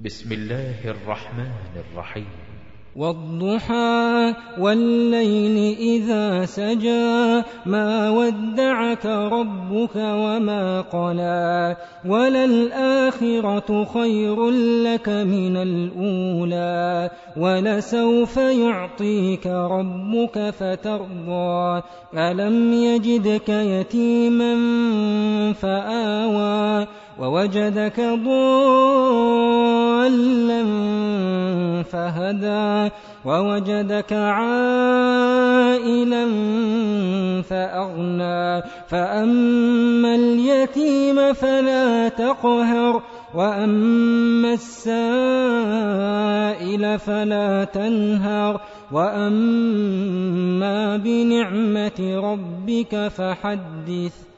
بسم الله الرحمن الرحيم. والضحى والليل إذا سجى ما ودعك ربك وما قلى وللآخرة خير لك من الأولى ولسوف يعطيك ربك فترضى ألم يجدك يتيما فآوى ووجدك ضالا فهدى ووجدك عائلا فأغنى فأما اليتيم فلا تقهر وأما السائل فلا تنهر وأما بنعمة ربك فحدث.